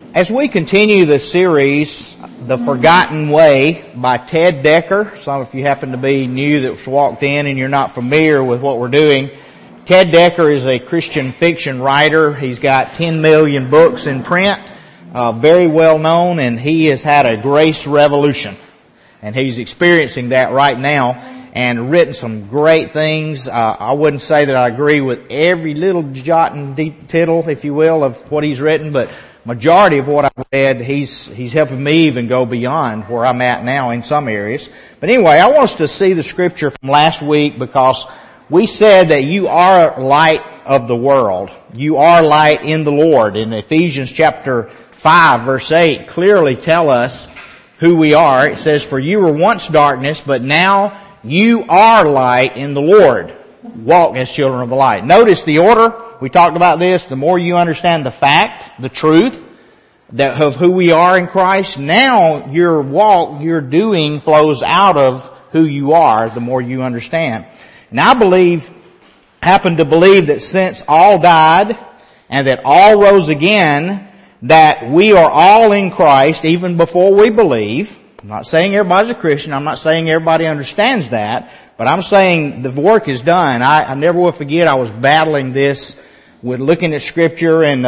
As we continue the series, The Forgotten Way by Ted Decker, some of you happen to be new that's walked in and you're not familiar with what we're doing. Ted Decker is a Christian fiction writer. He's got 10 million books in print, very well known, and he has had a grace revolution. And he's experiencing that right now and written some great things. I wouldn't say that I agree with every little jot and tittle, if you will, of what he's written, but majority of what I've read, he's helping me even go beyond where I'm at now in some areas. But anyway, I want us to see the scripture from last week because we said that you are light of the world. You are light in the Lord. In Ephesians chapter 5 verse 8 clearly tell us who we are. It says, "For you were once darkness, but now you are light in the Lord. Walk as children of the light." Notice the order. We talked about this. The more you understand the fact, the truth of who we are in Christ, now your walk, your doing flows out of who you are, the more you understand. And I happen to believe that since all died and that all rose again, that we are all in Christ even before we believe. I'm not saying everybody's a Christian. I'm not saying everybody understands that. But I'm saying the work is done. I never will forget I was battling this with looking at Scripture and,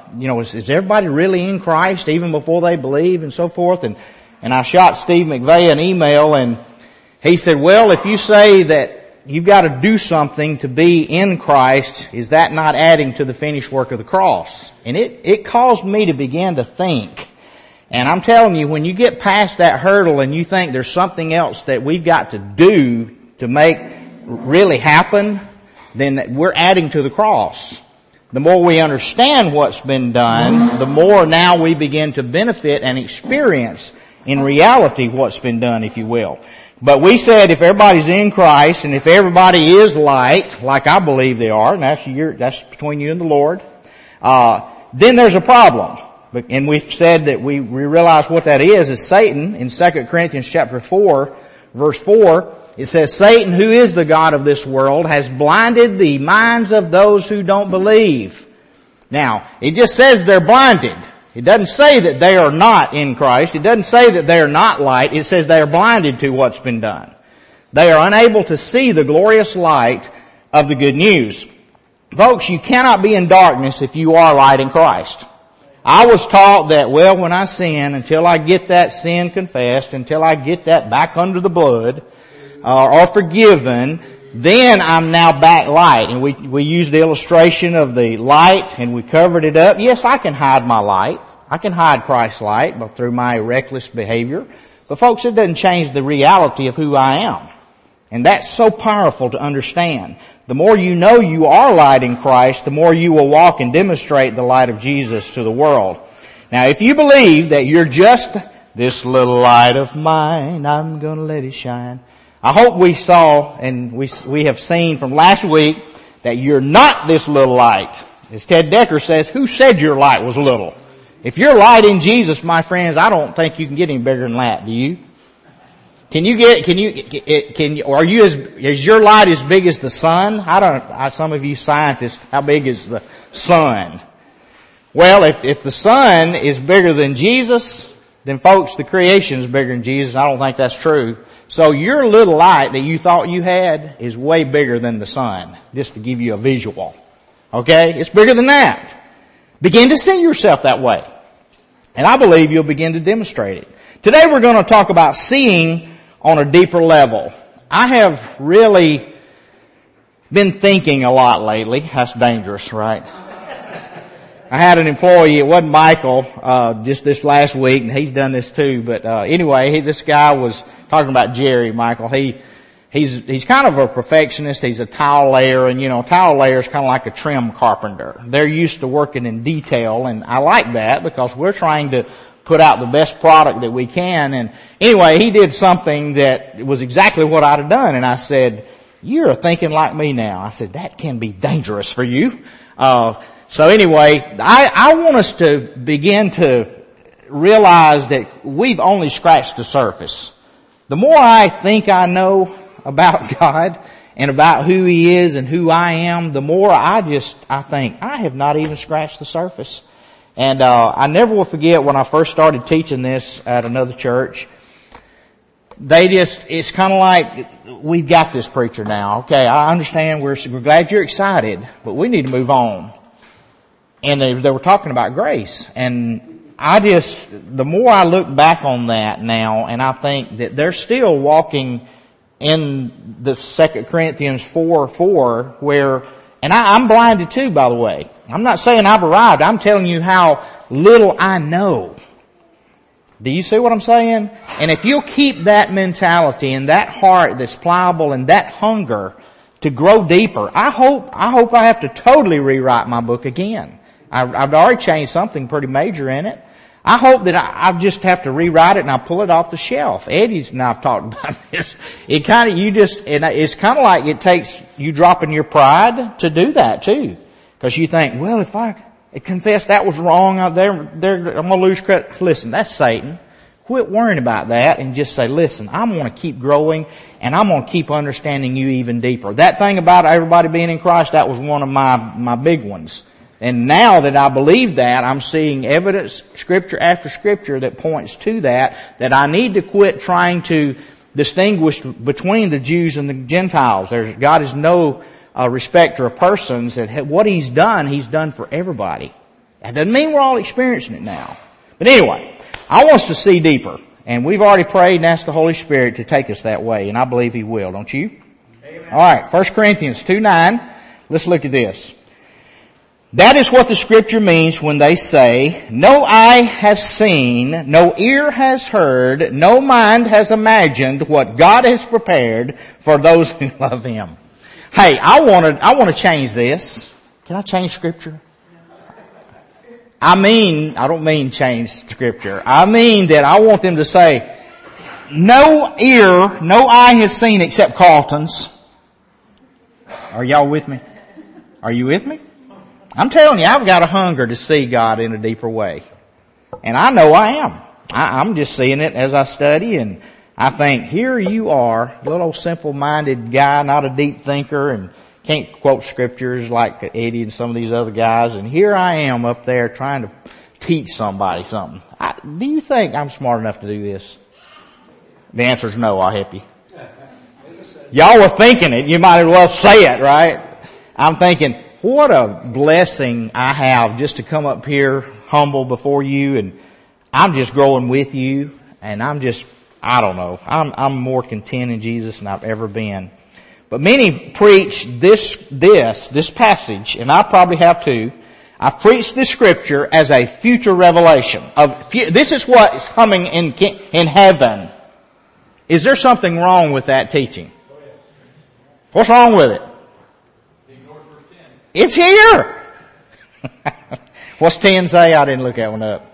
is everybody really in Christ even before they believe and so forth? And I shot Steve McVeigh an email and he said, well, if you say that you've got to do something to be in Christ, is that not adding to the finished work of the cross? And it caused me to begin to think. And I'm telling you, when you get past that hurdle and you think there's something else that we've got to do to make really happen, then we're adding to the cross. The more we understand what's been done, the more now we begin to benefit and experience in reality what's been done, if you will. But we said if everybody's in Christ and if everybody is light, like I believe they are, and that's between you and the Lord, then there's a problem. And we've said that we realize what that is Satan. In 2 Corinthians chapter 4, verse 4, it says, "Satan, who is the god of this world, has blinded the minds of those who don't believe." Now, it just says they're blinded. It doesn't say that they are not in Christ. It doesn't say that they are not light. It says they are blinded to what's been done. They are unable to see the glorious light of the good news. Folks, you cannot be in darkness if you are light in Christ. I was taught that, well, when I sin, until I get that sin confessed, until I get that back under the blood, or forgiven, then I'm now back light. And we used the illustration of the light and we covered it up. Yes, I can hide my light. I can hide Christ's light but through my reckless behavior. But folks, it doesn't change the reality of who I am. And that's so powerful to understand. The more you know you are light in Christ, the more you will walk and demonstrate the light of Jesus to the world. Now, if you believe that you're just this little light of mine, I'm gonna let it shine. I hope we saw and we have seen from last week that you're not this little light. As Ted Decker says, who said your light was little? If you're light in Jesus, my friends, I don't think you can get any bigger than that, do you? Is your light as big as the sun? Some of you scientists, how big is the sun? Well, if the sun is bigger than Jesus, then folks, the creation is bigger than Jesus. I don't think that's true. So your little light that you thought you had is way bigger than the sun, just to give you a visual. Okay? It's bigger than that. Begin to see yourself that way. And I believe you'll begin to demonstrate it. Today we're going to talk about seeing on a deeper level. I have really been thinking a lot lately. That's dangerous, right? I had an employee, it wasn't Michael, just this last week, and he's done this too, but anyway, this guy was talking about Jerry, Michael. He's kind of a perfectionist. He's a tile layer, and tile layer is kind of like a trim carpenter. They're used to working in detail, and I like that because we're trying to put out the best product that we can. And anyway, he did something that was exactly what I'd have done, and I said, "You're thinking like me now." I said, "That can be dangerous for you." So anyway, I want us to begin to realize that we've only scratched the surface. The more I think I know about God and about who He is and who I am, the more I think I have not even scratched the surface. And I never will forget when I first started teaching this at another church. It's kind of like, we've got this preacher now. Okay, I understand, we're glad you're excited, but we need to move on. And they were talking about grace. And the more I look back on that now, and I think that they're still walking in the 2 Corinthians 4:4, where, and I'm blinded too, by the way. I'm not saying I've arrived. I'm telling you how little I know. Do you see what I'm saying? And if you'll keep that mentality and that heart that's pliable and that hunger to grow deeper, I hope I have to totally rewrite my book again. I've already changed something pretty major in it. I hope that I just have to rewrite it and I'll pull it off the shelf. Eddie's and I've talked about this. It's kind of like it takes you dropping your pride to do that too. Because you think, well, if I confess that was wrong, I'm going to lose credit. Listen, that's Satan. Quit worrying about that and just say, listen, I'm going to keep growing and I'm going to keep understanding you even deeper. That thing about everybody being in Christ, that was one of my big ones. And now that I believe that, I'm seeing evidence, scripture after scripture, that points to that I need to quit trying to distinguish between the Jews and the Gentiles. God is no respecter of persons. That what He's done for everybody. That doesn't mean we're all experiencing it now. But anyway, I want us to see deeper. And we've already prayed and asked the Holy Spirit to take us that way. And I believe He will, don't you? Amen. All right, 1 Corinthians 2:9. Let's look at this. That is what the scripture means when they say, no eye has seen, no ear has heard, no mind has imagined what God has prepared for those who love Him. Hey, I want to change this. Can I change scripture? I don't mean change scripture. I mean that I want them to say, no ear, no eye has seen except Carlton's. Are y'all with me? Are you with me? I'm telling you, I've got a hunger to see God in a deeper way. And I know I am. I'm just seeing it as I study, and I think, here you are, little simple-minded guy, not a deep thinker, and can't quote scriptures like Eddie and some of these other guys, and here I am up there trying to teach somebody something. Do you think I'm smart enough to do this? The answer is no. I'll help you. Y'all were thinking it. You might as well say it, right? I'm thinking, what a blessing I have just to come up here humble before you, and I'm just growing with you, and I don't know. I'm more content in Jesus than I've ever been. But many preach this passage, and I probably have too. I preach this scripture as a future revelation this is what is coming in heaven. Is there something wrong with that teaching? What's wrong with it? It's here. What's 10 say? I didn't look that one up.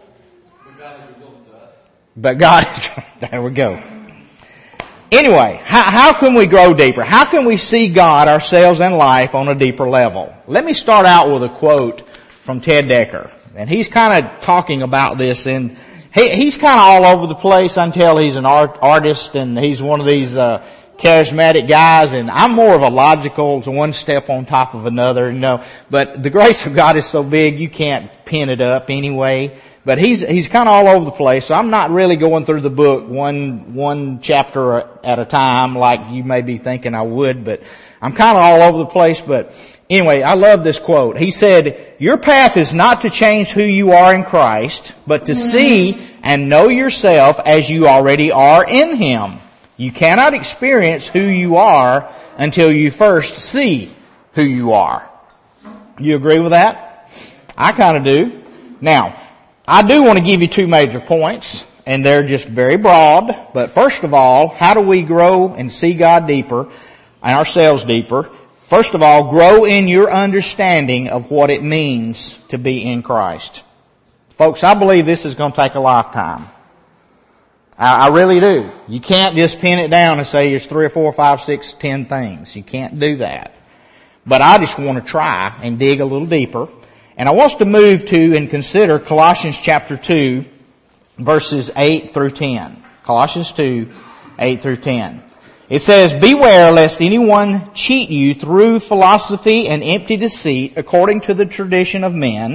But God is, there we go. Anyway, how can we grow deeper? How can we see God, ourselves, and life on a deeper level? Let me start out with a quote from Ted Decker. And he's kind of talking about this, and he's kind of all over the place until he's an artist, and he's one of these charismatic guys, and I'm more of a logical, one step on top of another, But the grace of God is so big, you can't pin it up anyway. But he's kind of all over the place, so I'm not really going through the book one chapter at a time like you may be thinking I would, but I'm kind of all over the place. But anyway, I love this quote. He said, your path is not to change who you are in Christ, but to see and know yourself as you already are in Him. You cannot experience who you are until you first see who you are. You agree with that? I kind of do. Now, I do want to give you two major points, and they're just very broad. But first of all, how do we grow and see God deeper and ourselves deeper? First of all, grow in your understanding of what it means to be in Christ. Folks, I believe this is going to take a lifetime. I really do. You can't just pin it down and say there's 3 or 4 or 5, 6, 10 things. You can't do that. But I just want to try and dig a little deeper. And I want us to move to and consider Colossians chapter 2, verses 8 through 10. Colossians 2, 8 through 10. It says, beware lest anyone cheat you through philosophy and empty deceit according to the tradition of men,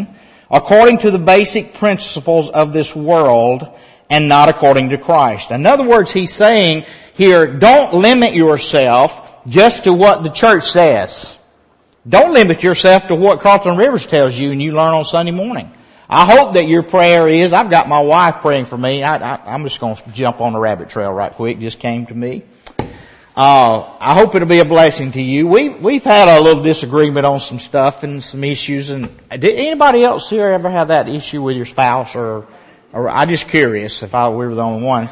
according to the basic principles of this world and not according to Christ. In other words, he's saying here, don't limit yourself just to what the church says. Don't limit yourself to what Carlton Rivers tells you and you learn on Sunday morning. I hope that your prayer is, I've got my wife praying for me. I'm just going to jump on the rabbit trail right quick. Just came to me. I hope it'll be a blessing to you. We've had a little disagreement on some stuff and some issues. And did anybody else here ever have that issue with your spouse or I'm just curious if we were the only one.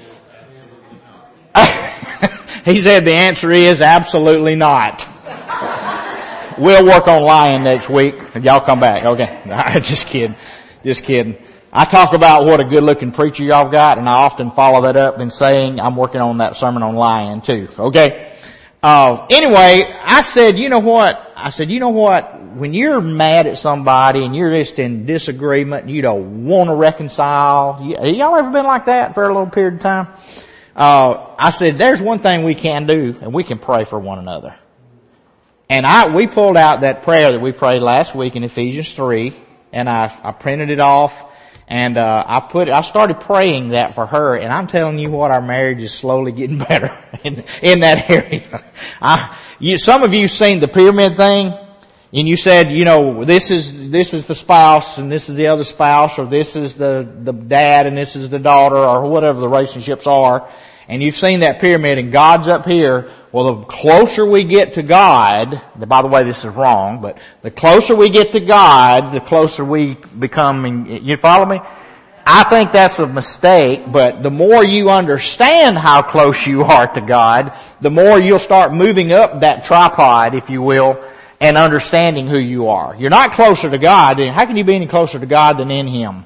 He said the answer is absolutely not. We'll work on lying next week. Y'all come back. Okay. Just kidding. I talk about what a good looking preacher y'all got, and I often follow that up in saying I'm working on that sermon on lying too. Okay. Anyway, I said, you know what? When you're mad at somebody and you're just in disagreement and you don't want to reconcile, y'all ever been like that for a little period of time? I said, there's one thing we can do, and we can pray for one another. And we pulled out that prayer that we prayed last week in Ephesians 3, and I printed it off, and I started praying that for her, and I'm telling you what, our marriage is slowly getting better in that area. Some of you seen the pyramid thing, and you said, this is the spouse, and this is the other spouse, or this is the dad, and this is the daughter, or whatever the relationships are. And you've seen that pyramid, and God's up here. Well, the closer we get to God, by the way, this is wrong, but the closer we get to God, the closer we become, you follow me? I think that's a mistake, but the more you understand how close you are to God, the more you'll start moving up that tripod, if you will, and understanding who you are. You're not closer to God. How can you be any closer to God than in Him?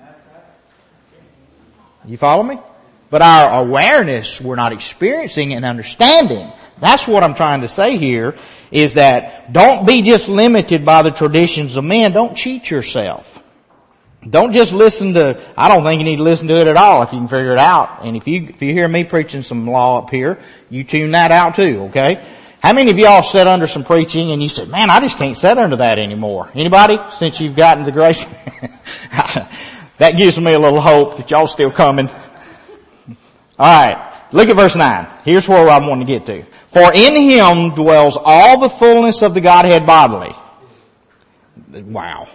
You follow me? But our awareness, we're not experiencing and understanding. That's what I'm trying to say here, is that don't be just limited by the traditions of men. Don't cheat yourself. Don't just I don't think you need to listen to it at all if you can figure it out. And if you hear me preaching some law up here, you tune that out too, okay? How many of y'all sat under some preaching and you said, man, I just can't sit under that anymore? Anybody? Since you've gotten the grace? That gives me a little hope that y'all still coming. Alright, look at verse 9. Here's where I want to get to. For in Him dwells all the fullness of the Godhead bodily. Wow.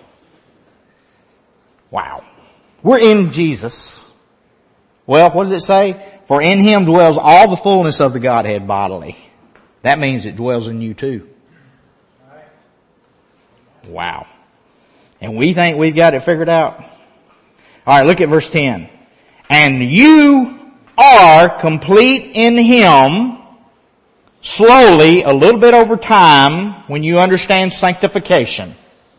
We're in Jesus. Well, what does it say? For in Him dwells all the fullness of the Godhead bodily. That means it dwells in you too. Wow. And we think we've got it figured out? Alright, look at verse 10. And you are complete in Him, slowly, a little bit over time, when you understand sanctification.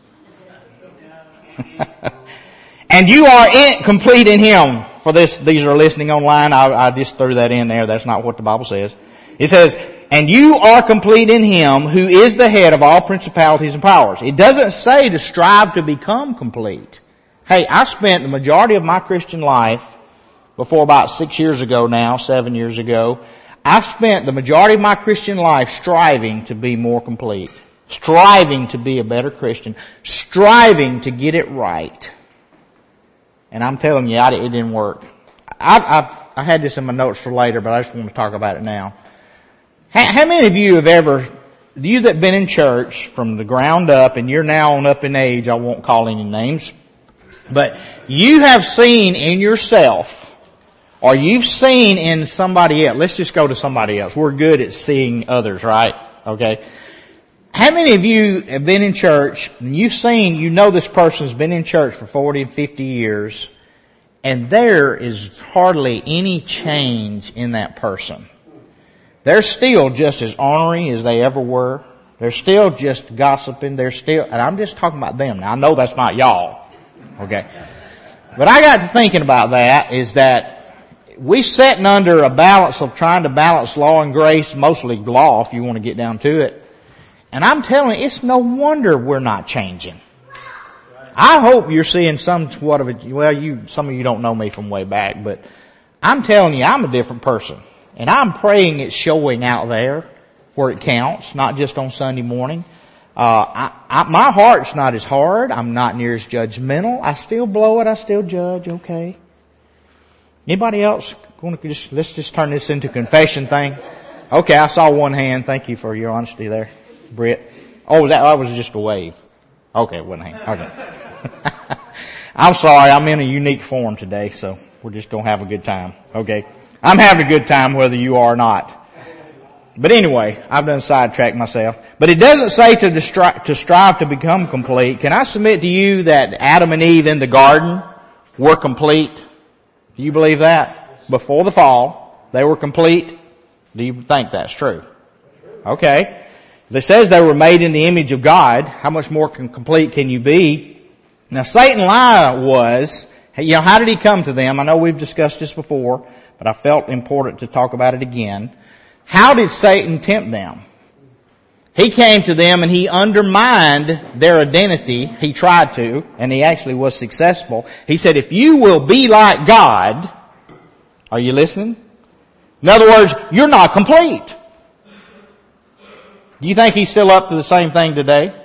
And you are complete in Him. For these are listening online, I just threw that in there. That's not what the Bible says. It says, and you are complete in Him who is the head of all principalities and powers. It doesn't say to strive to become complete. Hey, I spent the majority of my Christian life, before about 7 years ago, I spent the majority of my Christian life striving to be more complete. Striving to be a better Christian. Striving to get it right. And I'm telling you, it didn't work. I had this in my notes for later, but I just want to talk about it now. How many of you you that have been in church from the ground up, and you're now on up in age, I won't call any names, but you have seen in yourself, or you've seen in somebody else. Let's just go to somebody else. We're good at seeing others, right? Okay. How many of you have been in church and you know this person's been in church for 40 and 50 years and there is hardly any change in that person? They're still just as ornery as they ever were. They're still just gossiping. And I'm just talking about them. Now I know that's not y'all. Okay. But I got to thinking about that is that we sitting under a balance of trying to balance law and grace, mostly law if you want to get down to it. And I'm telling you, it's no wonder we're not changing. I hope you're seeing somewhat of it. Some of you don't know me from way back, but I'm telling you, I'm a different person. And I'm praying it's showing out there where it counts, not just on Sunday morning. My heart's not as hard. I'm not near as judgmental. I still blow it. I still judge. Okay. Anybody else? Let's just turn this into confession thing. Okay, I saw one hand. Thank you for your honesty there, Britt. Oh, that was just a wave. Okay, one hand. Okay. I'm sorry. I'm in a unique form today, so we're just going to have a good time. Okay. I'm having a good time whether you are or not. But anyway, I've done sidetracked myself. But it doesn't say to strive to become complete. Can I submit to you that Adam and Eve in the garden were complete? Do you believe that? Before the fall, they were complete? Do you think that's true? Okay. It says they were made in the image of God. How much more complete can you be? Now Satan's lie was, how did he come to them? I know we've discussed this before, but I felt important to talk about it again. How did Satan tempt them? He came to them and he undermined their identity. He tried to, and he actually was successful. He said, if you will be like God, are you listening? In other words, you're not complete. Do you think he's still up to the same thing today?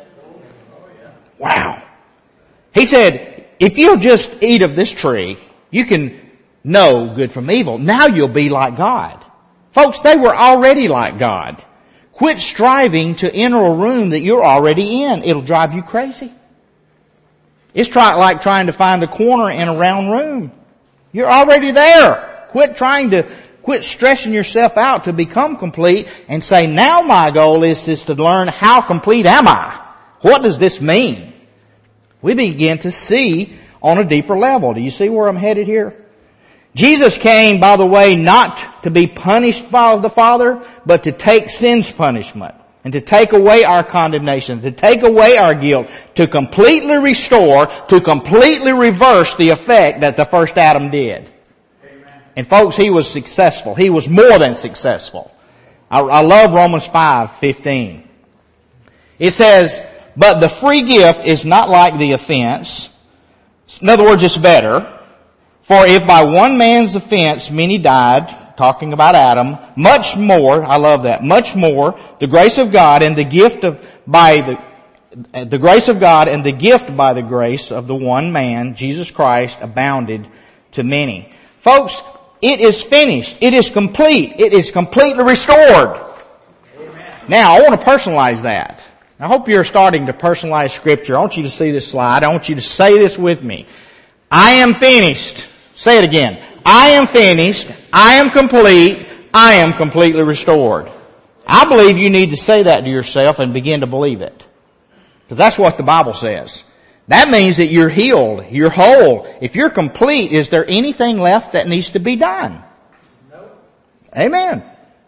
Wow. He said, if you'll just eat of this tree, you can know good from evil. Now you'll be like God. Folks, they were already like God. Quit striving to enter a room that you're already in. It'll drive you crazy. It's like trying to find a corner in a round room. You're already there. Quit stressing yourself out to become complete and say, now my goal is to learn how complete am I? What does this mean? We begin to see on a deeper level. Do you see where I'm headed here? Jesus came, by the way, not to be punished by the Father, but to take sin's punishment and to take away our condemnation, to take away our guilt, to completely restore, to completely reverse the effect that the first Adam did. Amen. And folks, he was successful. He was more than successful. I love Romans 5:15. It says, but the free gift is not like the offense. In other words, it's better. For if by one man's offense many died, talking about Adam, much more, I love that, much more, the grace of God and the gift by the grace of God and the gift by the grace of the one man, Jesus Christ, abounded to many. Folks, it is finished. It is complete. It is completely restored. Amen. Now, I want to personalize that. I hope you're starting to personalize Scripture. I want you to see this slide. I want you to say this with me. I am finished. Say it again. I am finished. I am complete. I am completely restored. I believe you need to say that to yourself and begin to believe it. Because that's what the Bible says. That means that you're healed. You're whole. If you're complete, is there anything left that needs to be done? No. Amen.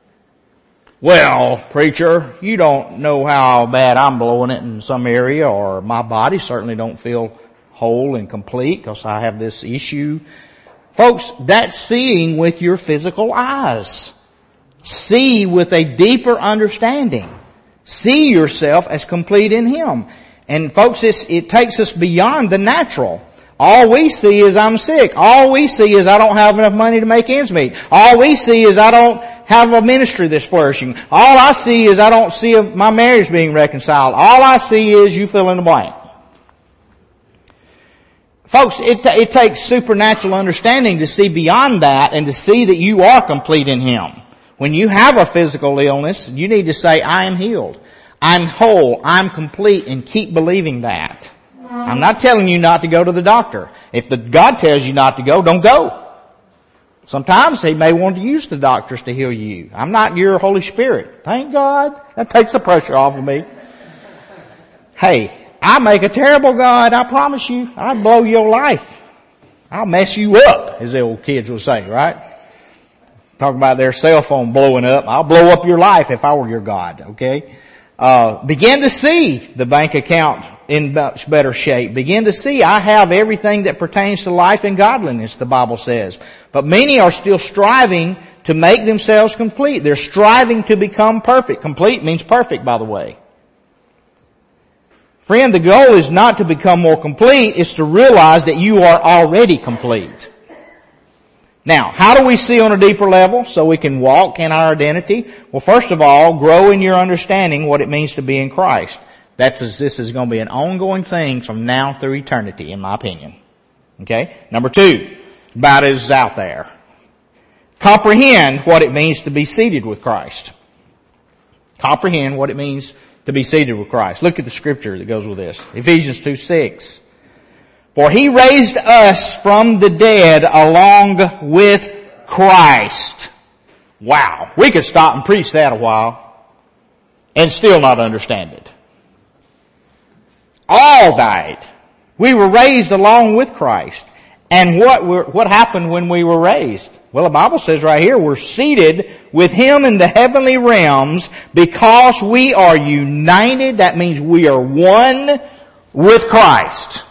Well, preacher, you don't know how bad I'm blowing it in some area, or my body certainly don't feel whole and complete because I have this issue. Folks, that's seeing with your physical eyes. See with a deeper understanding. See yourself as complete in Him. And folks, it takes us beyond the natural. All we see is I'm sick. All we see is I don't have enough money to make ends meet. All we see is I don't have a ministry that's flourishing. All I see is I don't see my marriage being reconciled. All I see is you fill in the blank. Folks, it takes supernatural understanding to see beyond that and to see that you are complete in Him. When you have a physical illness, you need to say, I am healed. I'm whole. I'm complete, and keep believing that. I'm not telling you not to go to the doctor. If God tells you not to go, don't go. Sometimes He may want to use the doctors to heal you. I'm not your Holy Spirit. Thank God. That takes the pressure off of me. Hey, I make a terrible God, I promise you. I'll blow your life. I'll mess you up, as the old kids would say, right? Talk about their cell phone blowing up. I'll blow up your life if I were your God, okay? Begin to see the bank account in much better shape. Begin to see I have everything that pertains to life and godliness, the Bible says. But many are still striving to make themselves complete. They're striving to become perfect. Complete means perfect, by the way. Friend, the goal is not to become more complete, it's to realize that you are already complete. Now, how do we see on a deeper level so we can walk in our identity? Well, first of all, grow in your understanding what it means to be in Christ. This is going to be an ongoing thing from now through eternity, in my opinion. Okay? Number 2, about as out there. Comprehend what it means to be seated with Christ. Comprehend what it means to be seated with Christ. Look at the scripture that goes with this. Ephesians 2:6. For He raised us from the dead along with Christ. Wow. We could stop and preach that a while and still not understand it. All died. We were raised along with Christ. And what happened when we were raised? Well, the Bible says right here, we're seated with Him in the heavenly realms because we are united. That means we are one with Christ.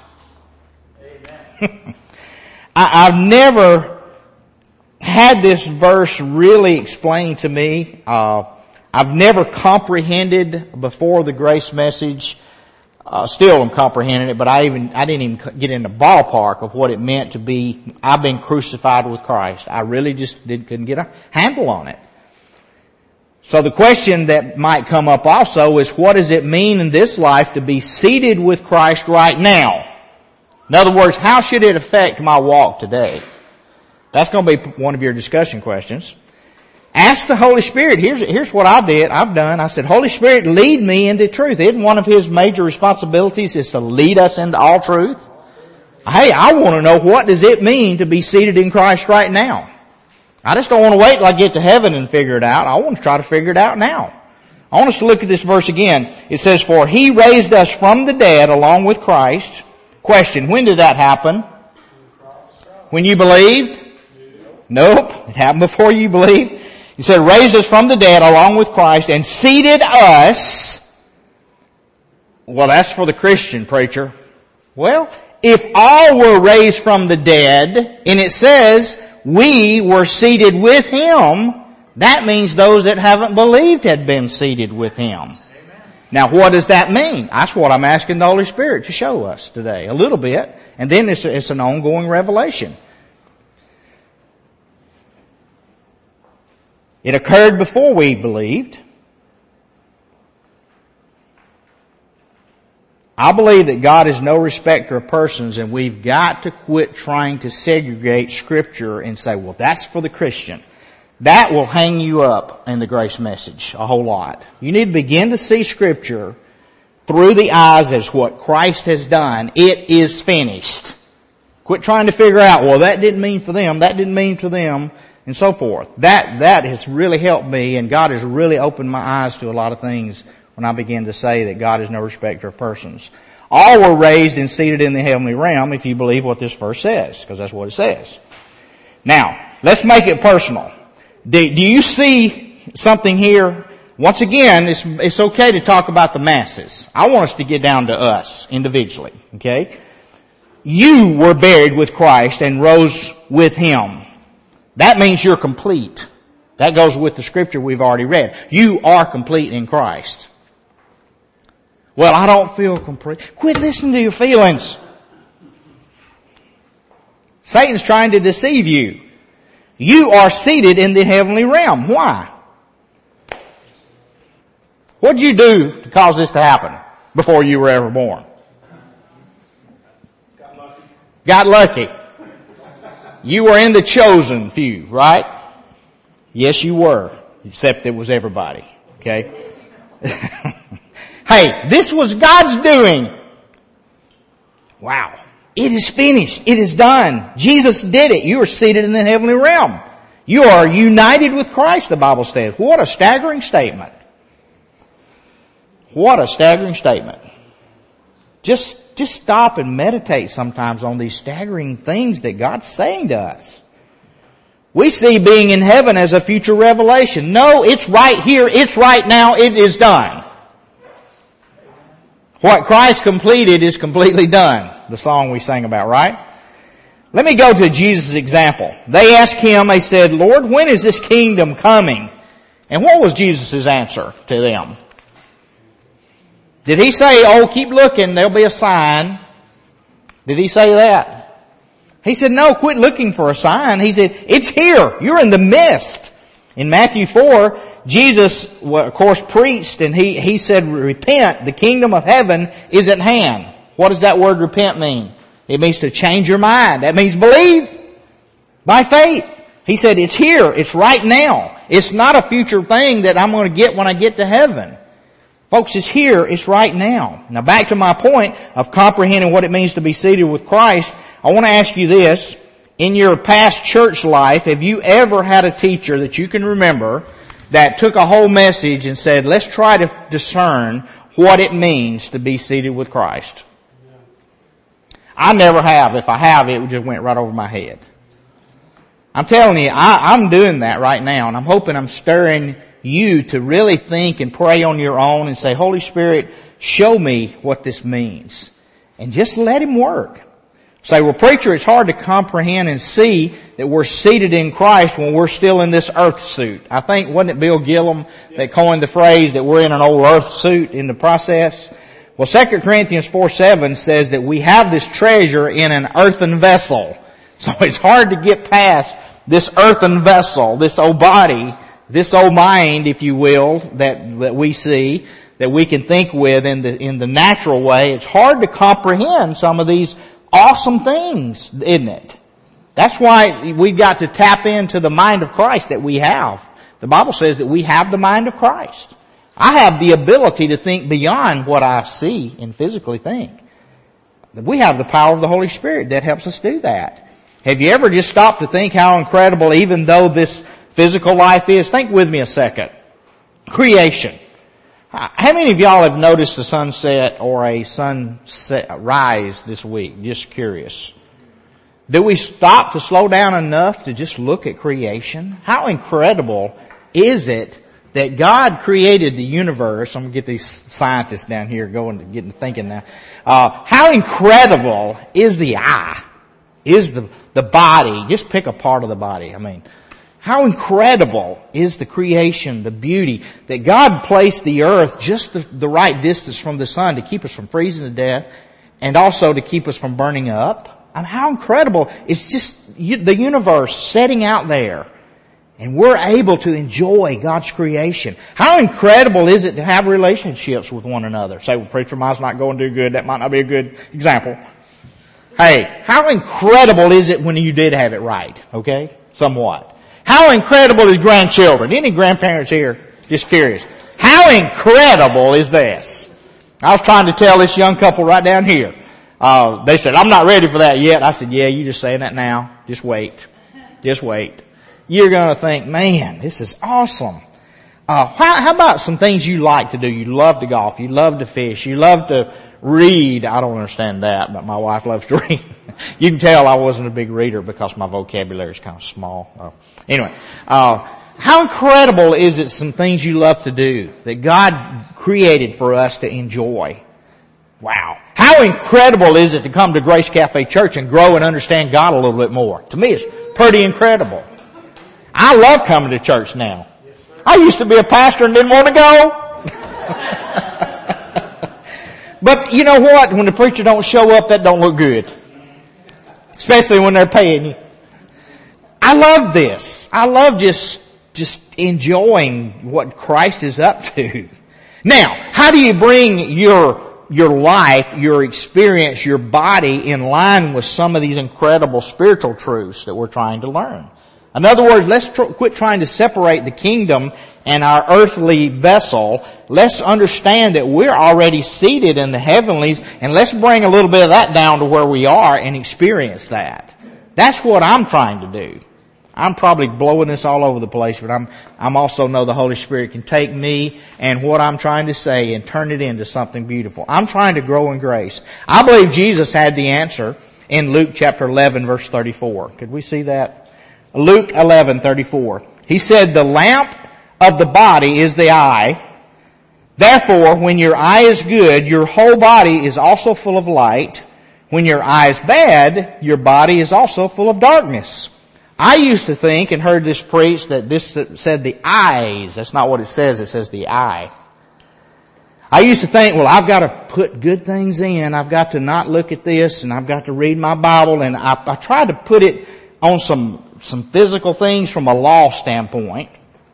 I've never had this verse really explained to me. I've never comprehended before the grace message. Still am comprehending it, but I didn't even get in the ballpark of what it meant to be, I've been crucified with Christ. I really just couldn't get a handle on it. So the question that might come up also is, what does it mean in this life to be seated with Christ right now? In other words, how should it affect my walk today? That's going to be one of your discussion questions. Ask the Holy Spirit. Here's what I've done. I said, Holy Spirit, lead me into truth. Isn't one of His major responsibilities is to lead us into all truth? Hey, I want to know, what does it mean to be seated in Christ right now? I just don't want to wait till I get to heaven and figure it out. I want to try to figure it out now. I want us to look at this verse again. It says, for He raised us from the dead along with Christ. Question, when did that happen? When you believed? Nope. It happened before you believed. He said, raised us from the dead along with Christ and seated us. Well, that's for the Christian, preacher. Well, if all were raised from the dead, and it says we were seated with Him, that means those that haven't believed had been seated with Him. Amen. Now, what does that mean? That's what I'm asking the Holy Spirit to show us today, a little bit. And then it's an ongoing revelation. It occurred before we believed. I believe that God is no respecter of persons, and we've got to quit trying to segregate Scripture and say, well, that's for the Christian. That will hang you up in the grace message a whole lot. You need to begin to see Scripture through the eyes as what Christ has done. It is finished. Quit trying to figure out, well, that didn't mean for them, that didn't mean for them, and so forth. That has really helped me, and God has really opened my eyes to a lot of things when I begin to say that God is no respecter of persons. All were raised and seated in the heavenly realm, if you believe what this verse says, because that's what it says. Now, let's make it personal. Do you see something here? Once again, it's okay to talk about the masses. I want us to get down to us individually, okay? You were buried with Christ and rose with Him. That means you're complete. That goes with the scripture we've already read. You are complete in Christ. Well, I don't feel complete. Quit listening to your feelings. Satan's trying to deceive you. You are seated in the heavenly realm. Why? What did you do to cause this to happen before you were ever born? Got lucky. You were in the chosen few, right? Yes, you were. Except it was everybody. Okay? Hey, this was God's doing. Wow. It is finished. It is done. Jesus did it. You are seated in the heavenly realm. You are united with Christ, the Bible says. What a staggering statement. What a staggering statement. Just stop and meditate sometimes on these staggering things that God's saying to us. We see being in heaven as a future revelation. No, it's right here. It's right now. It is done. What Christ completed is completely done. The song we sang about, right? Let me go to Jesus' example. They asked Him, they said, Lord, when is this kingdom coming? And what was Jesus' answer to them? Did He say, oh, keep looking, there'll be a sign? Did He say that? He said, no, quit looking for a sign. He said, it's here. You're in the midst. In Matthew 4, Jesus, of course, preached and he said, repent, the kingdom of heaven is at hand. What does that word repent mean? It means to change your mind. That means believe by faith. He said it's here. It's right now. It's not a future thing that I'm going to get when I get to heaven. Folks, it's here. It's right now. Now back to my point of comprehending what it means to be seated with Christ. I want to ask you this. In your past church life, have you ever had a teacher that you can remember that took a whole message and said, let's try to discern what it means to be seated with Christ? I never have. If I have, it just went right over my head. I'm telling you, I'm doing that right now, and I'm hoping I'm stirring you to really think and pray on your own and say, Holy Spirit, show me what this means. And just let Him work. Say, well, preacher, it's hard to comprehend and see that we're seated in Christ when we're still in this earth suit. I think, wasn't it Bill Gillum that coined the phrase that we're in an old earth suit in the process? Well, 2 Corinthians 4:7 says that we have this treasure in an earthen vessel. So it's hard to get past this earthen vessel, this old body, this old mind, if you will, that we see, that we can think with in the natural way. It's hard to comprehend some of these awesome things, isn't it? That's why we've got to tap into the mind of Christ that we have. The Bible says that we have the mind of Christ. I have the ability to think beyond what I see and physically think. We have the power of the Holy Spirit that helps us do that. Have you ever just stopped to think how incredible, even though this physical life is? Think with me a second. Creation. How many of y'all have noticed a sunset or a sunset rise this week? Just curious. Do we stop to slow down enough to just look at creation? How incredible is it that God created the universe? I'm going to get these scientists down here getting thinking now. How incredible is the eye? Is the body? Just pick a part of the body. I mean, how incredible is the creation, the beauty, that God placed the earth just the right distance from the sun to keep us from freezing to death and also to keep us from burning up. I mean, how incredible. It's just the universe setting out there and we're able to enjoy God's creation. How incredible is it to have relationships with one another? Say, well, preacher, mine's not going too good. That might not be a good example. Hey, how incredible is it when you did have it right? Okay? Somewhat. How incredible is grandchildren? Any grandparents here? Just curious. How incredible is this? I was trying to tell this young couple right down here. They said, I'm not ready for that yet. I said, yeah, you're just saying that now. Just wait. Just wait. You're going to think, man, this is awesome. How about some things you like to do? You love to golf. You love to fish. You love to read. I don't understand that, but my wife loves to read. You can tell I wasn't a big reader because my vocabulary is kind of small. Anyway, how incredible is it some things you love to do that God created for us to enjoy? Wow. How incredible is it to come to Grace Cafe Church and grow and understand God a little bit more? To me, it's pretty incredible. I love coming to church now. I used to be a pastor and didn't want to go. But you know what? When the preacher don't show up, that don't look good. Especially when they're paying you. I love this. I love just enjoying what Christ is up to. Now, how do you bring your life, your experience, your body in line with some of these incredible spiritual truths that we're trying to learn? In other words, let's quit trying to separate the kingdom and our earthly vessel. Let's understand that we're already seated in the heavenlies, and let's bring a little bit of that down to where we are and experience that. That's what I'm trying to do. I'm probably blowing this all over the place, but I'm also know the Holy Spirit can take me and what I'm trying to say and turn it into something beautiful. I'm trying to grow in grace. I believe Jesus had the answer in Luke chapter 11 verse 34. Could we see that? Luke 11:34. He said, the lamp of the body is the eye. Therefore, when your eye is good, your whole body is also full of light. When your eye is bad, your body is also full of darkness. I used to think and heard this preached that this said the eyes. That's not what it says. It says the eye. I used to think, well, I've got to put good things in. I've got to not look at this, and I've got to read my Bible. And I tried to put it on some physical things from a law standpoint.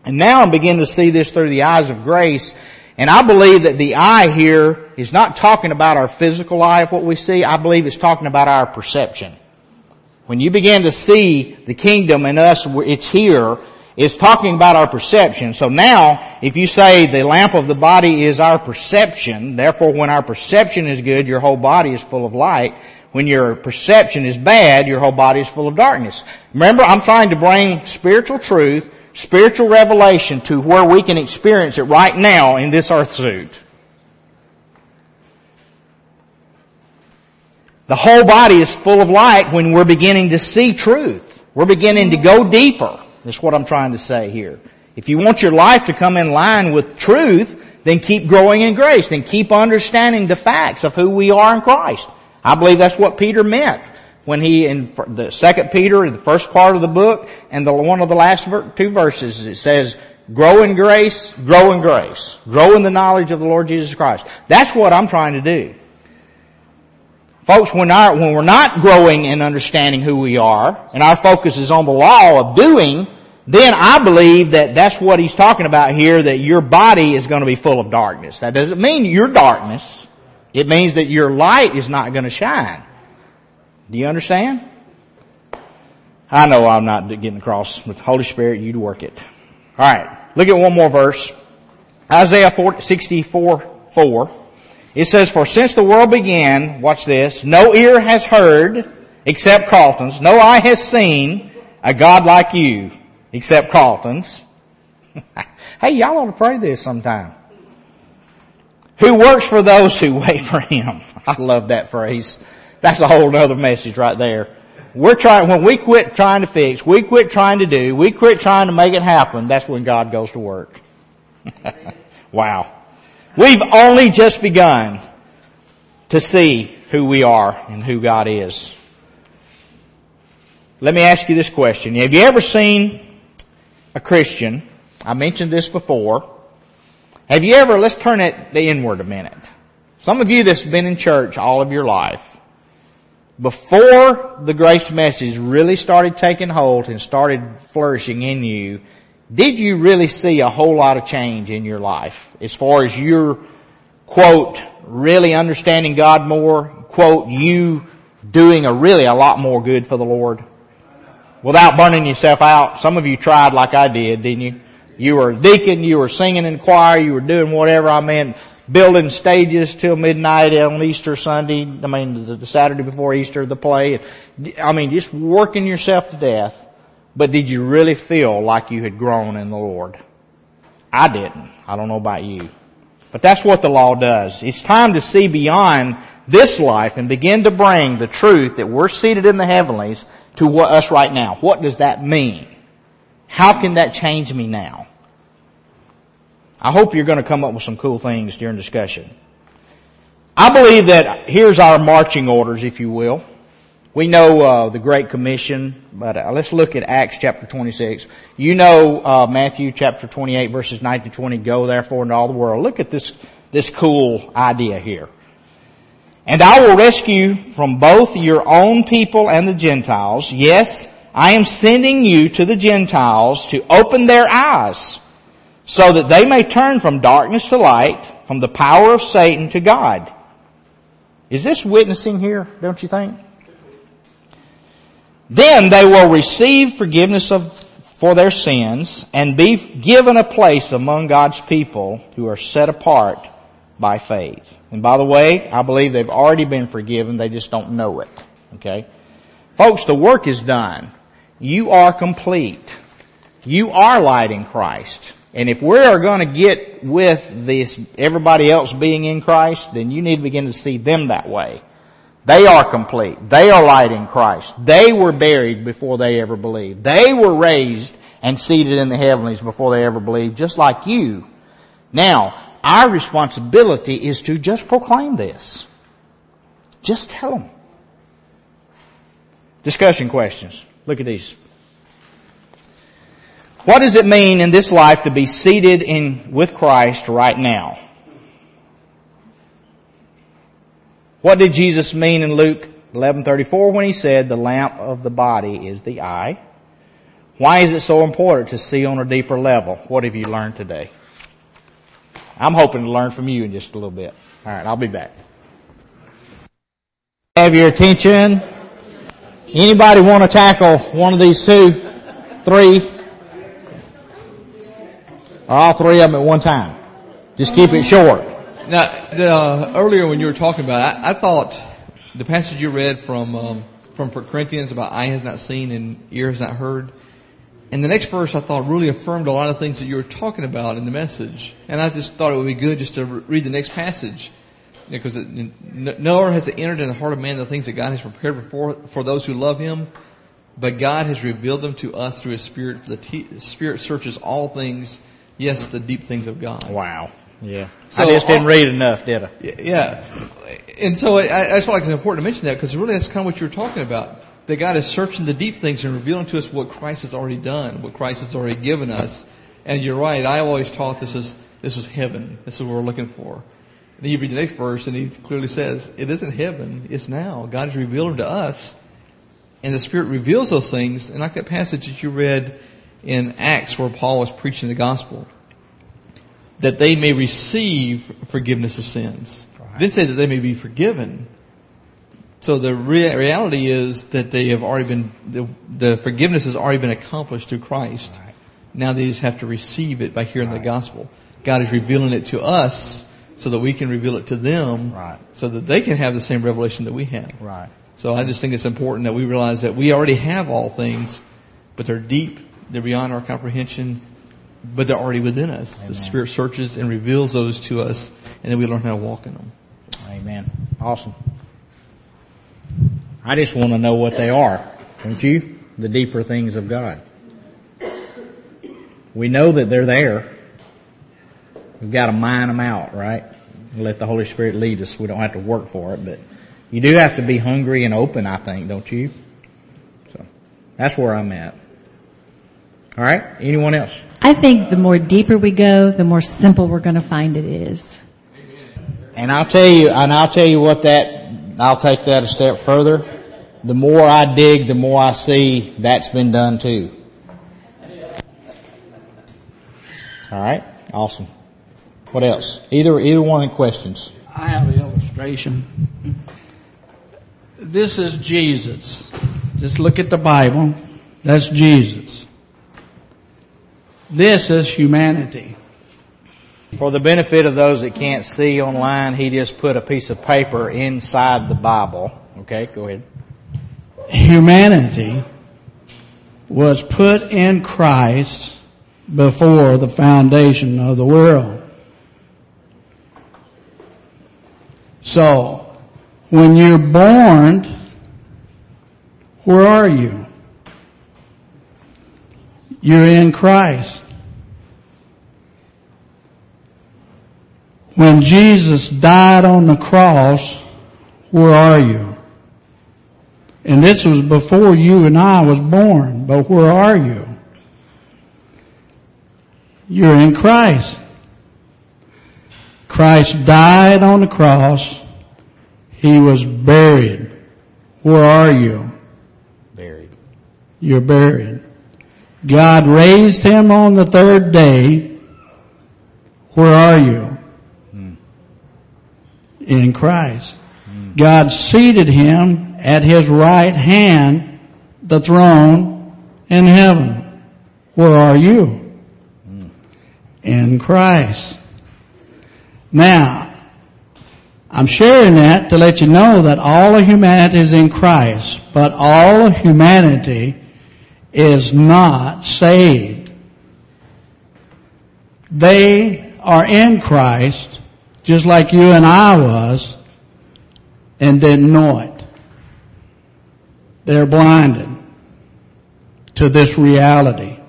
And now I'm beginning to see this through the eyes of grace. And I believe that the eye here is not talking about our physical eye of what we see. I believe it's talking about our perception. When you begin to see the kingdom in us, it's here, it's talking about our perception. So now, if you say the lamp of the body is our perception, therefore when our perception is good, your whole body is full of light. When your perception is bad, your whole body is full of darkness. Remember, I'm trying to bring spiritual truth, spiritual revelation to where we can experience it right now in this earth suit. The whole body is full of light when we're beginning to see truth. We're beginning to go deeper. That's what I'm trying to say here. If you want your life to come in line with truth, then keep growing in grace. Then keep understanding the facts of who we are in Christ. I believe that's what Peter meant when he, in the 2 Peter, in the first part of the book, and one of the last two verses, it says, grow in grace, grow in grace. Grow in the knowledge of the Lord Jesus Christ. That's what I'm trying to do. Folks, when we're not growing in understanding who we are, and our focus is on the law of doing, then I believe that that's what he's talking about here, that your body is going to be full of darkness. That doesn't mean you're darkness. It means that your light is not going to shine. Do you understand? I know I'm not getting across. With the Holy Spirit, you'd work it. All right. Look at one more verse. Isaiah 64:4. It says, for since the world began, watch this, no ear has heard except Carlton's, no eye has seen a God like you except Carlton's. Hey, y'all ought to pray this sometime. Who works for those who wait for Him. I love that phrase. That's a whole other message right there. When we quit trying to fix, we quit trying to do, we quit trying to make it happen, that's when God goes to work. Wow. We've only just begun to see who we are and who God is. Let me ask you this question. Have you ever seen a Christian? I mentioned this before. Have you ever, let's turn it the inward a minute. Some of you that's been in church all of your life, before the grace message really started taking hold and started flourishing in you, did you really see a whole lot of change in your life as far as your, quote, really understanding God more, quote, you doing a lot more good for the Lord without burning yourself out? Some of you tried like I did, didn't you? You were a deacon, you were singing in choir, you were doing whatever, building stages till midnight on Easter Sunday, the Saturday before Easter, the play. Just working yourself to death. But did you really feel like you had grown in the Lord? I didn't. I don't know about you. But that's what the law does. It's time to see beyond this life and begin to bring the truth that we're seated in the heavenlies to us right now. What does that mean? How can that change me now? I hope you're going to come up with some cool things during discussion. I believe that here's our marching orders, if you will. We know the Great Commission, but let's look at Acts chapter 26. You know Matthew chapter 28 verses 19 to 20, go therefore into all the world. Look at this cool idea here. And I will rescue from both your own people and the Gentiles. Yes, I am sending you to the Gentiles to open their eyes so that they may turn from darkness to light, from the power of Satan to God. Is this witnessing here, don't you think? Then they will receive forgiveness for their sins and be given a place among God's people who are set apart by faith. And by the way, I believe they've already been forgiven. They just don't know it. Okay? Folks, the work is done. You are complete. You are light in Christ. And if we are going to get with this, everybody else being in Christ, then you need to begin to see them that way. They are complete. They are light in Christ. They were buried before they ever believed. They were raised and seated in the heavenlies before they ever believed, just like you. Now, our responsibility is to just proclaim this. Just tell them. Discussion questions. Look at these. What does it mean in this life to be seated with Christ right now? What did Jesus mean in Luke 11:34 when He said the lamp of the body is the eye? Why is it so important to see on a deeper level? What have you learned today? I'm hoping to learn from you in just a little bit. All right, I'll be back. Have your attention. Anybody want to tackle one of these 2, 3, or all 3 of them at one time? Just keep it short. Now, earlier when you were talking about it, I thought the passage you read from 1 Corinthians about eye has not seen and ear has not heard, and the next verse I thought really affirmed a lot of things that you were talking about in the message. And I just thought it would be good just to read the next passage. Because nor has it entered in the heart of man the things that God has prepared for those who love Him, but God has revealed them to us through His Spirit. For the Spirit searches all things, yes, the deep things of God. Wow. Yeah. So I just didn't read enough, did I? Yeah. And so I just feel like it's important to mention that because really that's kind of what you were talking about. That God is searching the deep things and revealing to us what Christ has already done, what Christ has already given us. And you're right. I always taught this is heaven. This is what we're looking for. And then you read the next verse and he clearly says, it isn't heaven, it's now. God has revealed them to us. And the Spirit reveals those things. And like that passage that you read in Acts where Paul was preaching the gospel, that they may receive forgiveness of sins. Right. It didn't say that they may be forgiven. So the reality is that they have already been, the forgiveness has already been accomplished through Christ. Right. Now they just have to receive it by hearing the gospel. God is revealing it to us so that we can reveal it to them, so that they can have the same revelation that we have. Right. So I just think it's important that we realize that we already have all things, but they're deep, they're beyond our comprehension, but they're already within us. Amen. The Spirit searches and reveals those to us, and then we learn how to walk in them. Amen. Awesome. I just want to know what they are, don't you? The deeper things of God. We know that they're there. We've got to mine them out, right? Let the Holy Spirit lead us. We don't have to work for it, but you do have to be hungry and open, I think, don't you? So that's where I'm at. All right? Anyone else? I think the more deeper we go, the more simple we're going to find it is. And I'll tell you what I'll take that a step further. The more I dig, the more I see that's been done too. All right? Awesome. What else? Either one in questions. I have an illustration. This is Jesus. Just look at the Bible. That's Jesus. This is humanity. For the benefit of those that can't see online, he just put a piece of paper inside the Bible. Okay, go ahead. Humanity was put in Christ before the foundation of the world. So, when you're born, where are you? You're in Christ. When Jesus died on the cross, where are you? And this was before you and I was born, but where are you? You're in Christ. Christ died on the cross. He was buried. Where are you? Buried. You're buried. God raised him on the third day. Where are you? In Christ. God seated him at his right hand, the throne in heaven. Where are you? In Christ. Now, I'm sharing that to let you know that all of humanity is in Christ, but all of humanity is not saved. They are in Christ, just like you and I was, and didn't know it. They're blinded to this reality.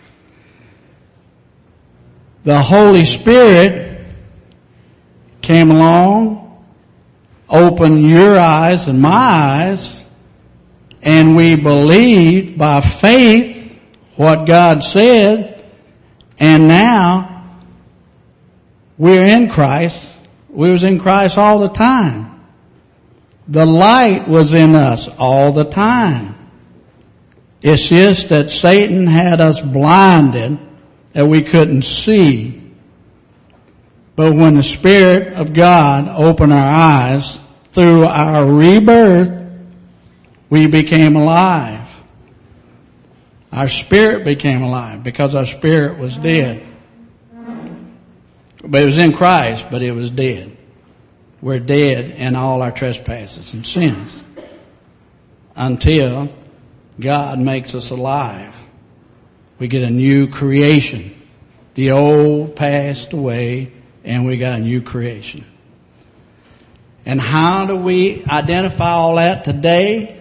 The Holy Spirit came along, opened your eyes and my eyes, and we believed by faith what God said, and now we're in Christ. We was in Christ all the time. The light was in us all the time. It's just that Satan had us blinded that we couldn't see. But when the Spirit of God opened our eyes through our rebirth, we became alive. Our spirit became alive because our spirit was dead. But it was in Christ, but it was dead. We're dead in all our trespasses and sins until God makes us alive. We get a new creation. The old passed away and we got a new creation. And how do we identify all that today?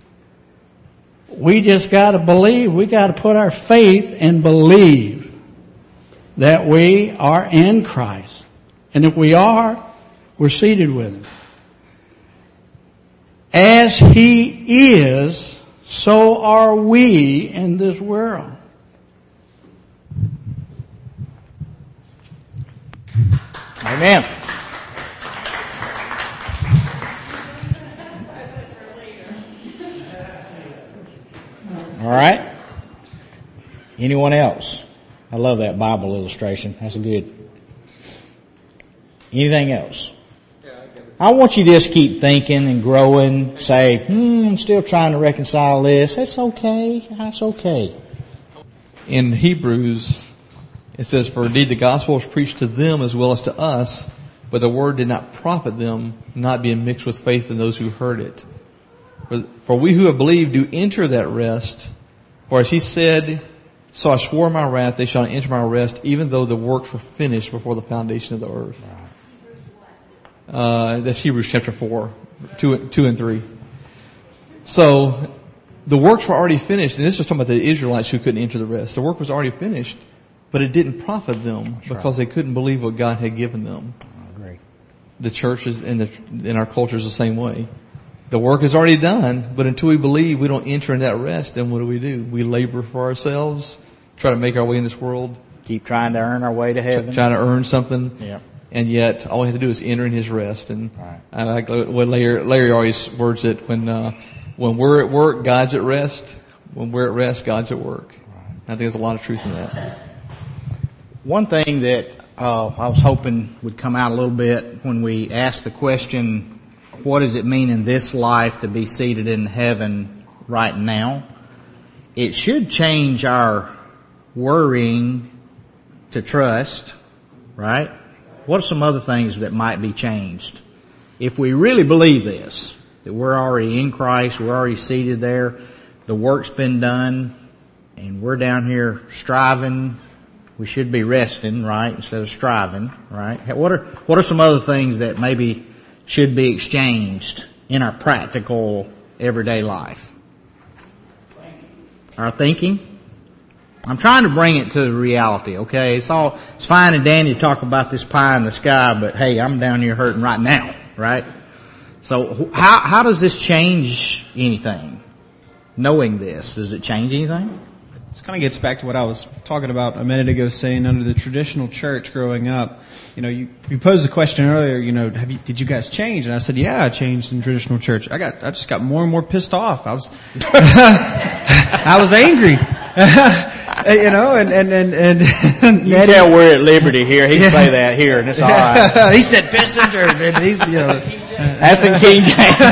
We just got to believe. We got to put our faith and believe that we are in Christ. And if we are, we're seated with Him. As He is, so are we in this world. Amen. All right. Anyone else? I love that Bible illustration. That's good. Anything else? I want you to just keep thinking and growing. Say, I'm still trying to reconcile this. That's okay. That's okay. In Hebrews, it says, "For indeed the gospel was preached to them as well as to us, but the word did not profit them, not being mixed with faith in those who heard it. For we who have believed do enter that rest. For as He said, so I swore in my wrath, they shall not enter my rest, even though the works were finished before the foundation of the earth." That's Hebrews chapter 4, 2 and 3. So, the works were already finished, and this is talking about the Israelites who couldn't enter the rest. The work was already finished, but it didn't profit them because they couldn't believe what God had given them. I agree. The church is in our culture is the same way. The work is already done, but until we believe we don't enter in that rest, then what do? We labor for ourselves, try to make our way in this world. Keep trying to earn our way to heaven. Trying to earn something. Yeah. And yet, all we have to do is enter in His rest. And I like what Larry always words it, when we're at work, God's at rest. When we're at rest, God's at work. I think there's a lot of truth in that. One thing that I was hoping would come out a little bit when we asked the question, what does it mean in this life to be seated in heaven right now? It should change our worrying to trust, right? What are some other things that might be changed? If we really believe this, that we're already in Christ, we're already seated there, the work's been done, and we're down here striving, we should be resting, right, instead of striving, right? What are some other things that maybe should be exchanged in our practical everyday life? Our thinking? I'm trying to bring it to reality, okay? It's fine and dandy to talk about this pie in the sky, but hey, I'm down here hurting right now, right? So how does this change anything? Knowing this, does it change anything? This kind of gets back to what I was talking about a minute ago, saying under the traditional church growing up, you posed the question earlier, did you guys change? And I said, yeah, I changed in traditional church. I just got more and more pissed off. I was, I was angry. And you tell we're at liberty here. He can say that here, and it's all right. He said Pistons, and he's, that's in King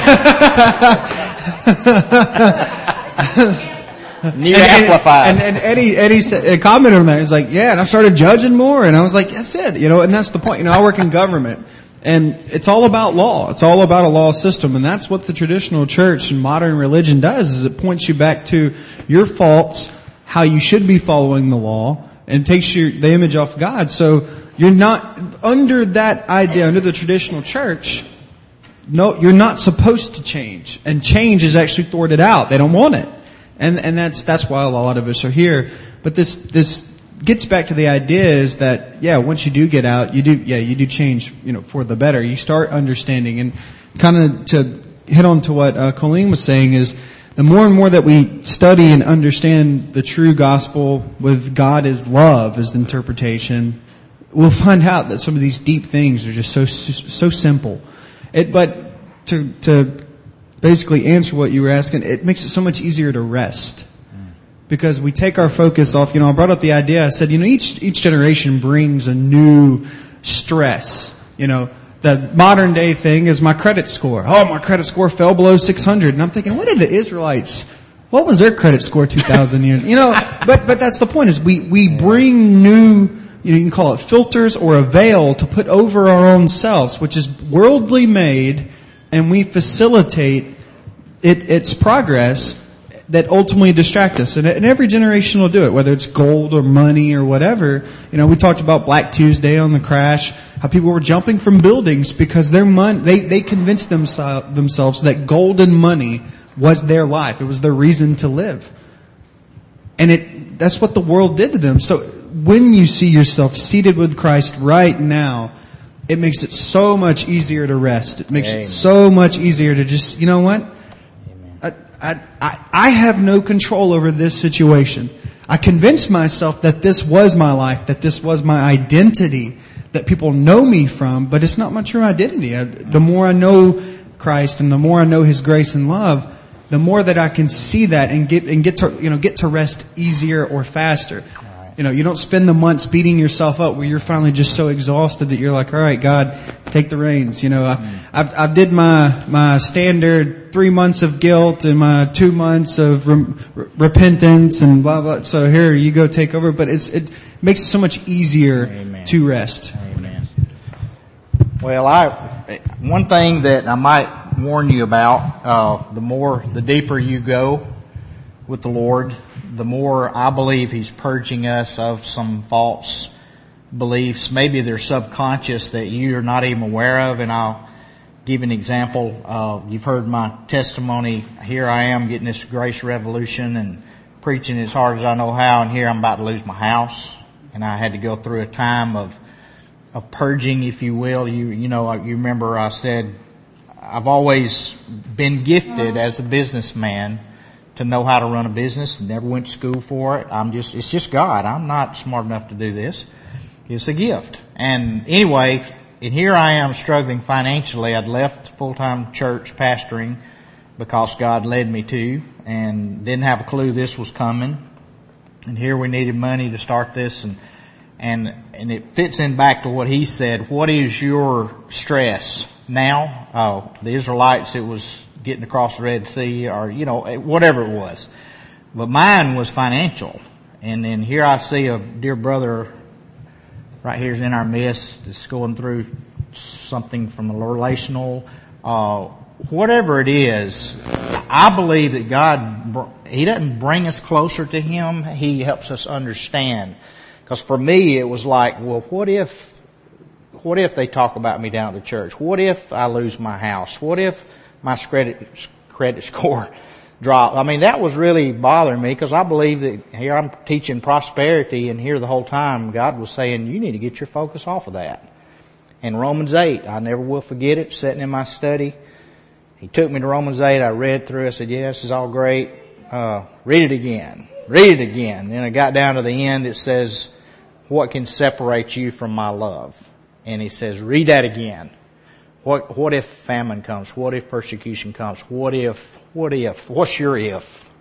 James. New Amplified. And Eddie said, commented on that. He's like, yeah, and I started judging more, and I was like, that's it, and that's the point. I work in government, and it's all about law. It's all about a law system, and that's what the traditional church and modern religion does, is it points you back to your faults, how you should be following the law, and takes the image off God. So you're not, under that idea, under the traditional church, no, you're not supposed to change. And change is actually thwarted out. They don't want it. And that's why a lot of us are here. But this gets back to the idea is that, once you do get out, you do change, for the better. You start understanding, and kind of to hit on to what Colleen was saying is, the more and more that we study and understand the true gospel with God as love as the interpretation, we'll find out that some of these deep things are just so simple. But to basically answer what you were asking, it makes it so much easier to rest. because we take our focus off. I brought up the idea. I said, each generation brings a new stress. The modern day thing is my credit score. Oh, my credit score fell below 600. And I'm thinking, what did the Israelites, what was their credit score 2,000 years? But that's the point, is we bring new, you can call it filters or a veil to put over our own selves, which is worldly made, and we facilitate its progress that ultimately distract us. And every generation will do it, whether it's gold or money or whatever. We talked about Black Tuesday on the crash, how people were jumping from buildings because their money, they convinced themselves that gold and money was their life. It was their reason to live. And that's what the world did to them. So when you see yourself seated with Christ right now, it makes it so much easier to rest. It makes it so much easier to just, you know what? I have no control over this situation. I convinced myself that this was my life, that this was my identity, that people know me from, but it's not my true identity. The more I know Christ and the more I know His grace and love, the more that I can see that and get to rest easier or faster. You don't spend the months beating yourself up where you're finally just so exhausted that you're like, all right, God, take the reins. I did my standard 3 months of guilt and my 2 months of repentance and blah, blah. So here, you go take over. But it makes it so much easier to rest. Amen. Well, one thing that I might warn you about, the deeper you go with the Lord, the more I believe He's purging us of some false beliefs. Maybe they're subconscious that you're not even aware of. And I'll give an example. You've heard my testimony. Here I am getting this grace revolution and preaching as hard as I know how. And here I'm about to lose my house. And I had to go through a time of purging, if you will. You remember I said, I've always been gifted as a businessman to know how to run a business. Never went to school for it. It's just God. I'm not smart enough to do this. It's a gift. And anyway, and here I am struggling financially. I'd left full-time church pastoring because God led me to, and didn't have a clue this was coming. And here we needed money to start this, and it fits in back to what he said. What is your stress now? The Israelites, it was getting across the Red Sea, or, whatever it was. But mine was financial. And then here I see a dear brother right here in our midst that's going through something from a relational, whatever it is. I believe that God, He doesn't bring us closer to Him. He helps us understand. Because for me, it was like, well, what if they talk about me down at the church? What if I lose my house? What if my credit score drop? I mean, that was really bothering me, because I believe that here I'm teaching prosperity, and here the whole time God was saying, you need to get your focus off of that. And Romans 8, I never will forget it, sitting in my study. He took me to Romans 8, I read through, I said, yes, it's all great. Read it again. Then I got down to the end, it says, what can separate you from my love? And he says, read that again. What if famine comes? What if persecution comes? What if? What's your if?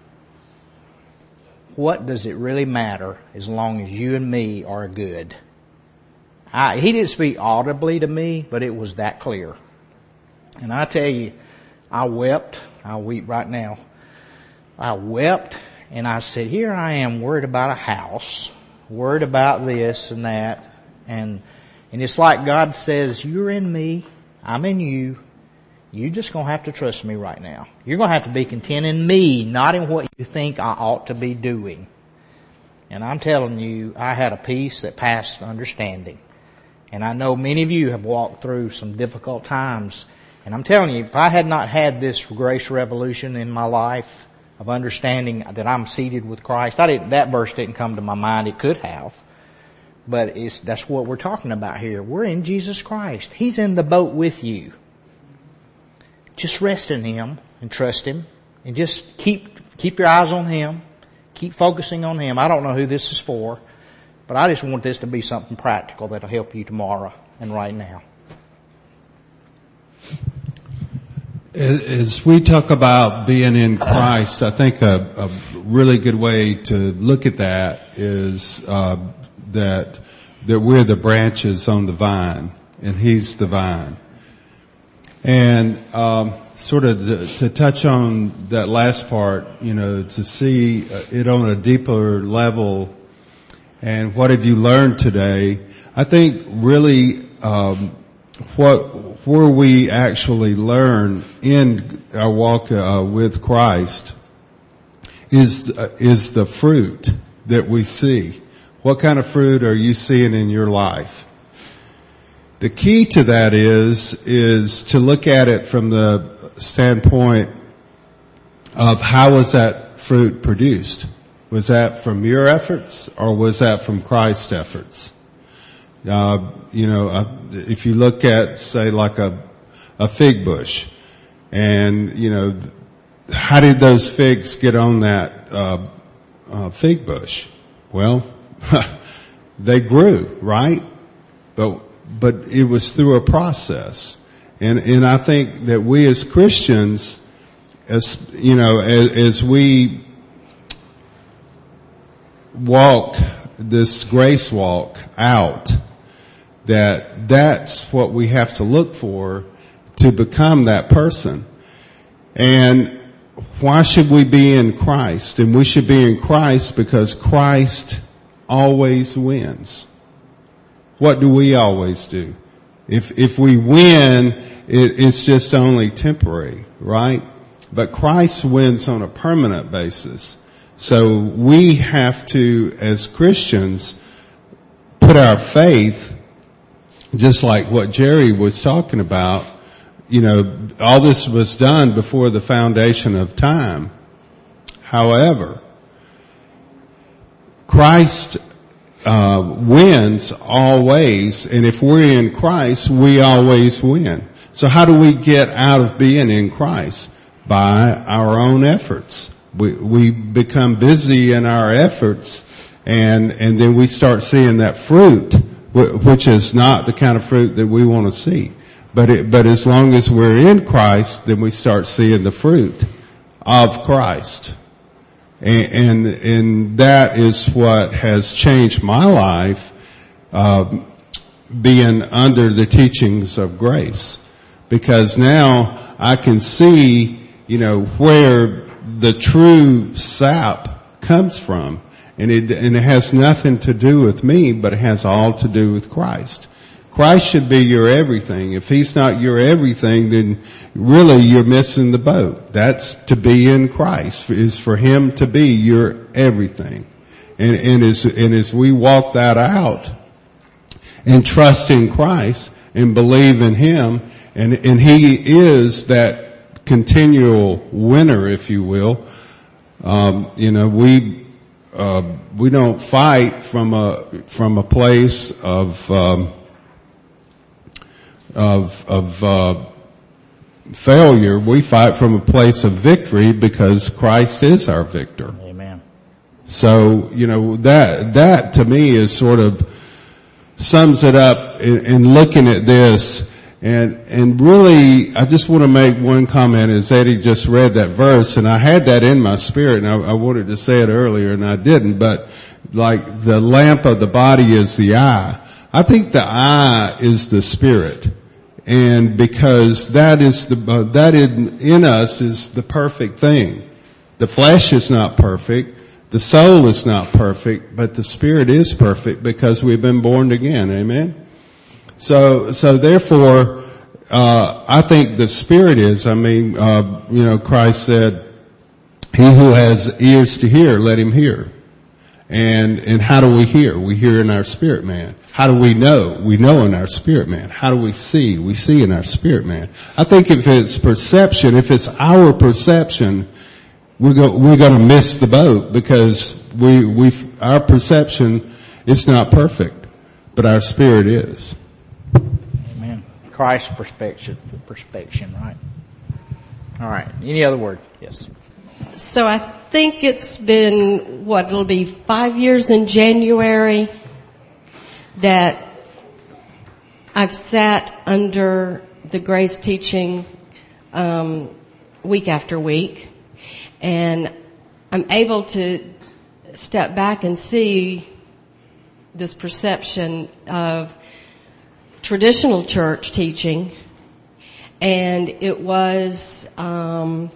What does it really matter as long as you and me are good? He didn't speak audibly to me, but it was that clear. And I tell you, I wept. I weep right now. I wept, and I said, here I am worried about a house, worried about this and that. And it's like God says, you're in me. I'm in you. You're just going to have to trust me right now. You're going to have to be content in me, not in what you think I ought to be doing. And I'm telling you, I had a peace that passed understanding. And I know many of you have walked through some difficult times. And I'm telling you, if I had not had this grace revolution in my life of understanding that I'm seated with Christ, that verse didn't come to my mind. It could have. But that's what we're talking about here. We're in Jesus Christ. He's in the boat with you. Just rest in Him and trust Him. And just keep your eyes on Him. Keep focusing on Him. I don't know who this is for, but I just want this to be something practical that'll help you tomorrow and right now. As we talk about being in Christ, I think a really good way to look at that is that we're the branches on the vine, and He's the vine. And sort of to touch on that last part, to see it on a deeper level, and what have you learned today? I think really where we actually learn in our walk with Christ is the fruit that we see. What kind of fruit are you seeing in your life? The key to that is to look at it from the standpoint of how was that fruit produced? Was that from your efforts or was that from Christ's efforts? If you look at, say, like a fig bush, and, how did those figs get on that fig bush? Well, they grew, right? But it was through a process. And I think that we as Christians, as we walk this grace walk out, that's what we have to look for to become that person. And why should we be in Christ? And we should be in Christ because Christ always wins. What do we always do? If we win, it's just only temporary, right? But Christ wins on a permanent basis. So we have to, as Christians, put our faith, just like what Jerry was talking about. All this was done before the foundation of time. However, Christ wins always, and if we're in Christ, we always win. So how do we get out of being in Christ? By our own efforts. We become busy in our efforts, and then we start seeing that fruit, which is not the kind of fruit that we want to see. But as long as we're in Christ, then we start seeing the fruit of Christ. And that is what has changed my life, being under the teachings of grace. Because now I can see, where the true sap comes from. And it has nothing to do with me, but it has all to do with Christ. Christ should be your everything. If He's not your everything, then really you're missing the boat. That's to be in Christ, is for Him to be your everything. And as we walk that out and trust in Christ and believe in Him, and He is that continual winner, if you will. We don't fight from a place of failure. We fight from a place of victory because Christ is our victor. Amen. So, that to me is sort of sums it up in looking at this. And really, I just want to make one comment as Eddie just read that verse, and I had that in my spirit, and I wanted to say it earlier, and I didn't, but like the lamp of the body is the eye. I think the eye is the spirit. And because that in us is the perfect thing. The flesh is not perfect. The soul is not perfect, but the spirit is perfect because we've been born again. Amen? So therefore, I think the spirit is, Christ said, he who has ears to hear, let him hear. And how do we hear? We hear in our spirit man. How do we know? We know in our spirit man. How do we see? We see in our spirit man. I think if it's perception, if it's our perception, we're going to miss the boat because our perception is not perfect, but our spirit is. Amen. Christ's perspection, right? All right. Any other word? Yes. So I think it's been, it'll be 5 years in January that I've sat under the grace teaching week after week. And I'm able to step back and see this perception of traditional church teaching, and it was the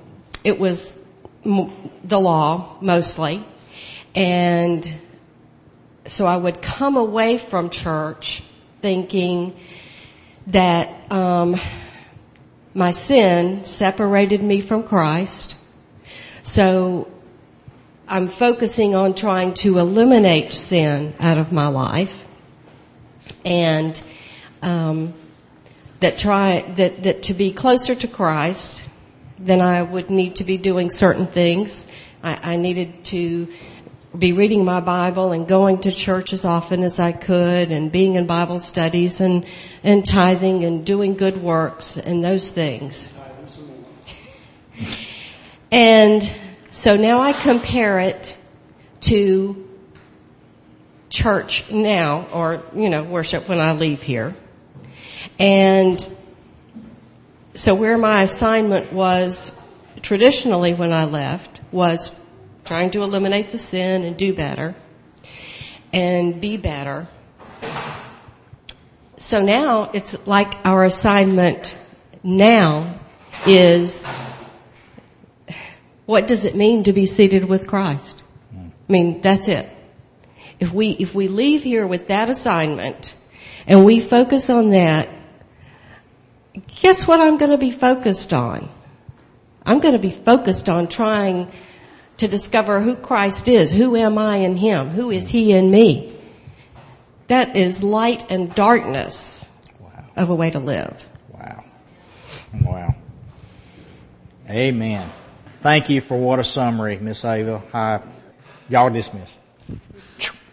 law mostly, and so I would come away from church thinking that my sin separated me from Christ. So I'm focusing on trying to eliminate sin out of my life, and that to be closer to Christ, then I would need to be doing certain things. I needed to be reading my Bible and going to church as often as I could, and being in Bible studies and tithing and doing good works and those things. And so now I compare it to church now, or, worship when I leave here. And so where my assignment was traditionally when I left was trying to eliminate the sin and do better and be better. So now it's like our assignment now is, what does it mean to be seated with Christ? I mean, that's it. If we leave here with that assignment and we focus on that, guess what I'm going to be focused on? I'm going to be focused on trying to discover who Christ is. Who am I in Him? Who is He in me? That is light and darkness of a way to live. Wow. Amen. Thank you for what a summary, Miss Ava. Y'all dismissed.